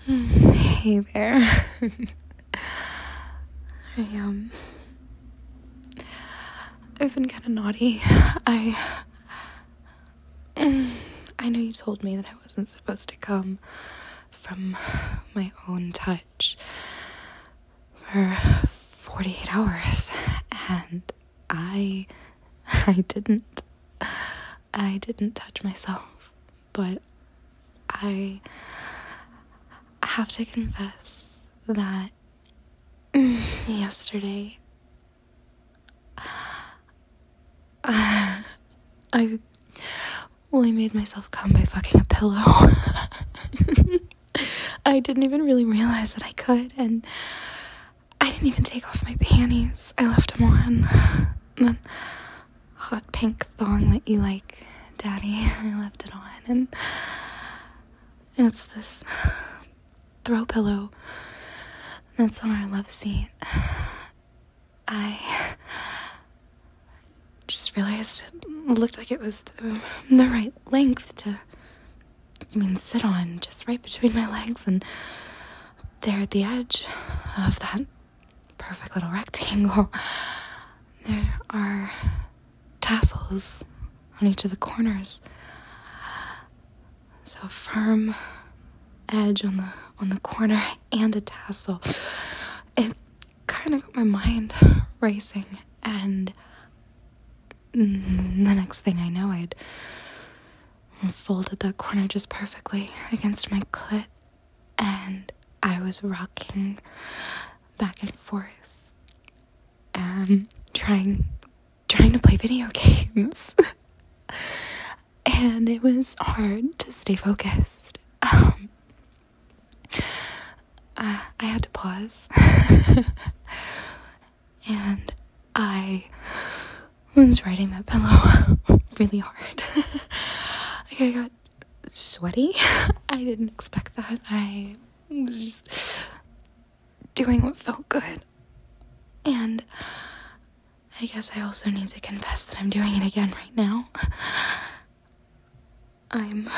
Hey there. I've been kind of naughty. I know you told me that I wasn't supposed to come from my own touch for 48 hours, and I didn't touch myself, but I have to confess that yesterday I made myself come by fucking a pillow. I didn't even really realize that I could, and I didn't even take off my panties. I left them on. That hot pink thong that you like, Daddy. I left it on, and it's this throw pillow that's on our love seat. I just realized it looked like it was the right length to, sit on, just right between my legs, and there at the edge of that perfect little rectangle, there are tassels on each of the corners. So a firm edge on the corner and a tassel. It kind of got my mind racing, and the next thing I know, I'd folded that corner just perfectly against my clit, and I was rocking back and forth and trying to play video games. And it was hard to stay focused. I had to pause. And I was riding that pillow really hard. I got sweaty. I didn't expect that. I was just doing what felt good. And I guess I also need to confess that I'm doing it again right now. I'm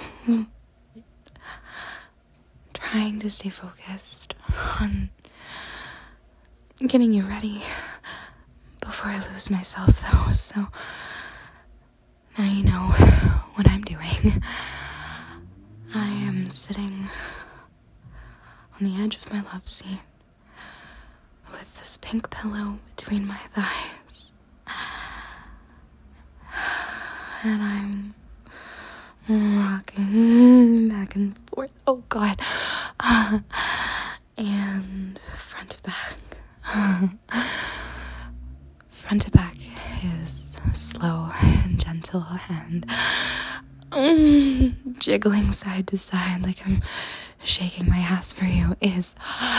trying to stay focused on getting you ready before I lose myself, though, so now you know what I'm doing. I am sitting on the edge of my love seat with this pink pillow between my thighs, and I'm rocking back and forth. Oh God. And front to back. Front to back is slow and gentle and jiggling side to side like I'm shaking my ass for you is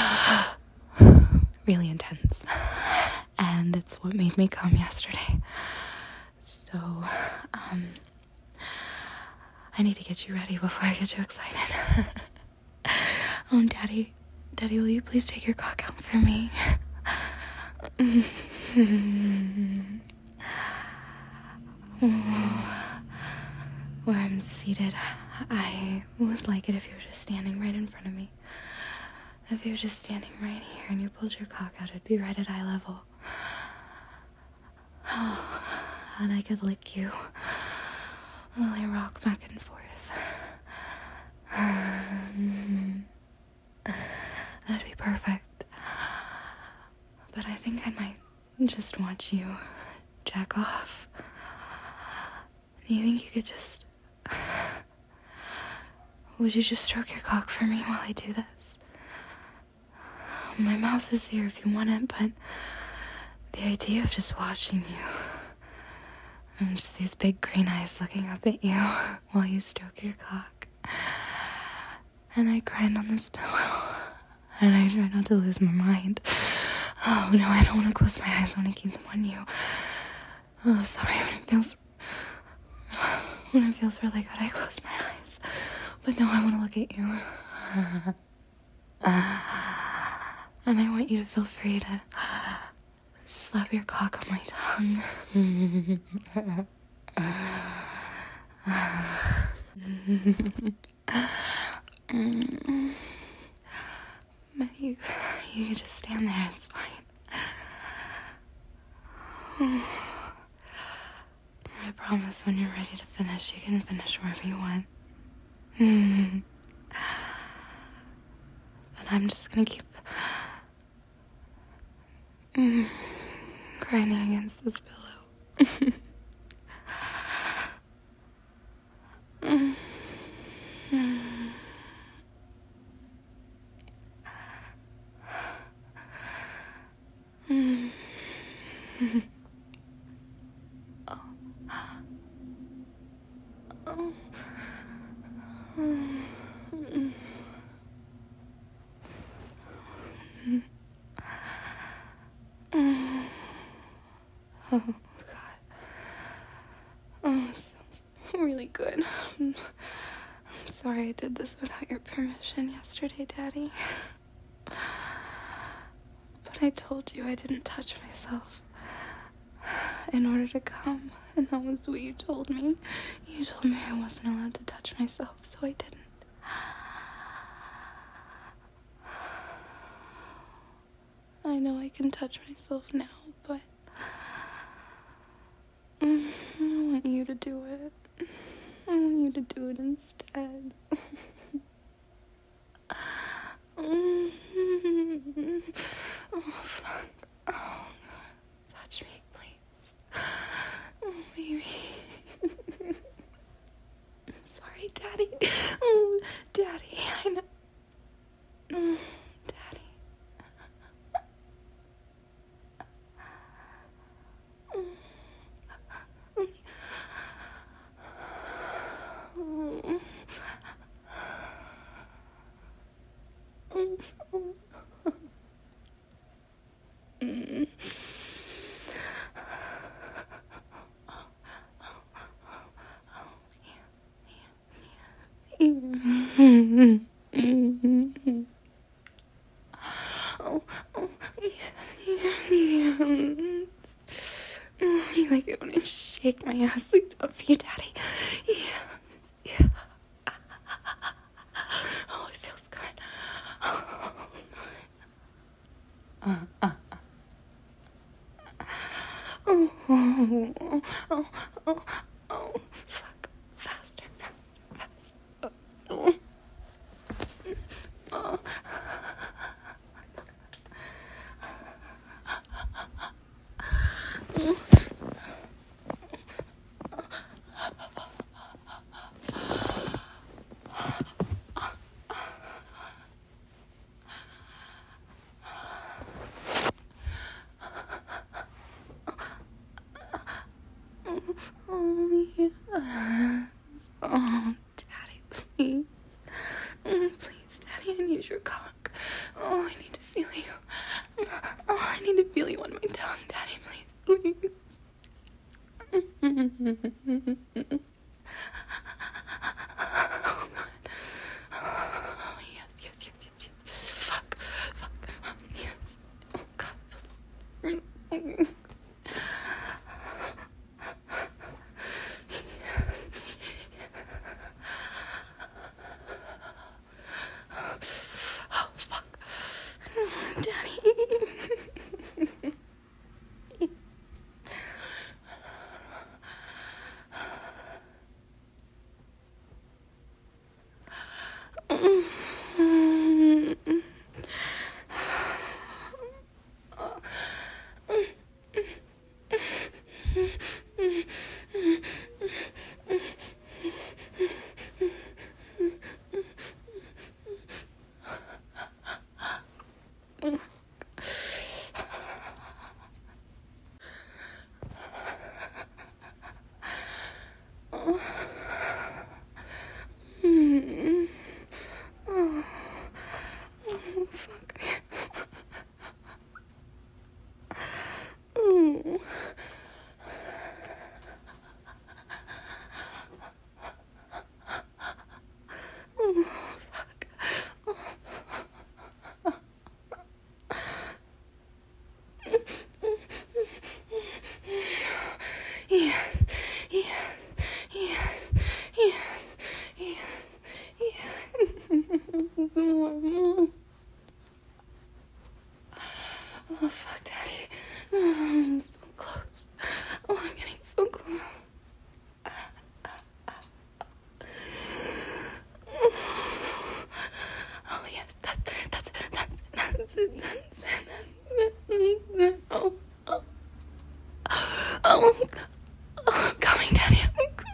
really intense. And it's what made me come yesterday. So, I need to get you ready before I get too excited. Daddy, will you please take your cock out for me? Where I'm seated, I would like it if you were just standing right in front of me. If you were just standing right here and you pulled your cock out, it'd be right at eye level. And I could lick you while I rock back and forth. That'd be perfect. But I think I might just watch you jack off. Do you think you could just... Would you just stroke your cock for me while I do this? My mouth is here if you want it, but the idea of just watching you, and just these big green eyes looking up at you while you stroke your cock, and I grind on this pillow, and I try not to lose my mind. Oh no, I don't want to close my eyes, I want to keep them on you. Oh, sorry, when it feels really good, I close my eyes, but no, I want to look at you. And I want you to feel free to slap your cock on my tongue. You can just stand there, it's fine. I promise when you're ready to finish, you can finish wherever you want. But I'm just gonna keep grinding against this pillow. Oh, God. Oh, this feels really good. I'm sorry I did this without your permission yesterday, Daddy. But I told you I didn't touch myself in order to come, and that was what you told me. You told me I wasn't allowed to touch myself, so I didn't. I know I can touch myself now, but I want you to do it. I want you to do it instead. Oh, fuck. Oh, touch me, please. Oh, baby. I'm sorry, Daddy. Oh, Daddy, I know. Oh, Daddy. You like it when I shake my ass like that for you, Daddy? Yeah. Oh, it feels good. Oh, fuck. Faster. Oh. Oh, yes. Oh, Daddy, please. Oh, please, Daddy, I need your cock. Oh, I need to feel you. Oh, I need to feel you on my tongue, Daddy, please. Oh, God. Oh, yes. Fuck. Yes. Oh, God. Oh, fuck. Daddy. Fuck. Yeah. Some more. I'm coming down here.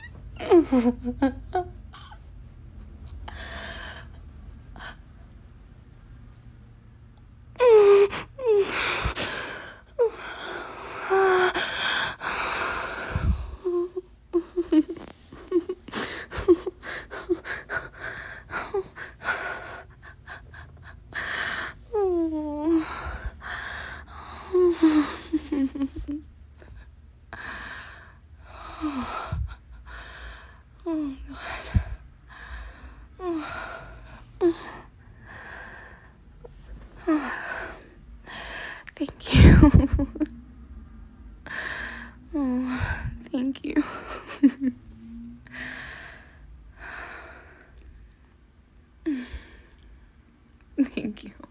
Thank you. Oh, thank you. Thank you.